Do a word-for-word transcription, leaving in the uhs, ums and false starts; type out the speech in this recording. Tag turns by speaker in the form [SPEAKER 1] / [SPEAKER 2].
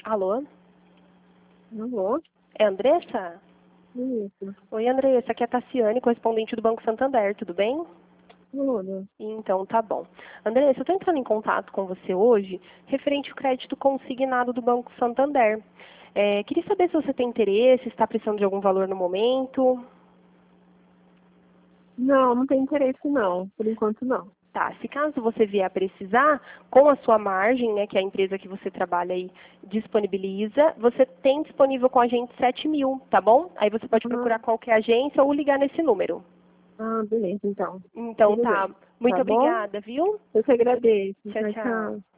[SPEAKER 1] Alô?
[SPEAKER 2] Alô?
[SPEAKER 1] É Andressa?
[SPEAKER 2] Isso.
[SPEAKER 1] Oi, Andressa, aqui é a Tassiane, correspondente do Banco Santander, tudo bem?
[SPEAKER 2] Tudo.
[SPEAKER 1] Então, tá bom. Andressa, eu estou entrando em contato com você hoje referente ao crédito consignado do Banco Santander. É, queria saber se você tem interesse, está precisando de algum valor no momento.
[SPEAKER 2] Não, não tem interesse não. Por enquanto não.
[SPEAKER 1] Tá, se caso você vier a precisar, com a sua margem, né, que é a empresa que você trabalha aí disponibiliza, você tem disponível com a gente sete mil, tá bom? Aí você pode procurar
[SPEAKER 2] Ah,
[SPEAKER 1] qualquer agência ou ligar nesse número.
[SPEAKER 2] ah, beleza, então.
[SPEAKER 1] Então
[SPEAKER 2] Tudo
[SPEAKER 1] tá.
[SPEAKER 2] bem.
[SPEAKER 1] Muito
[SPEAKER 2] Tá bom?
[SPEAKER 1] obrigada, viu?
[SPEAKER 2] Eu que agradeço.
[SPEAKER 1] Tchau,
[SPEAKER 2] Tchau,
[SPEAKER 1] tchau.
[SPEAKER 2] tchau.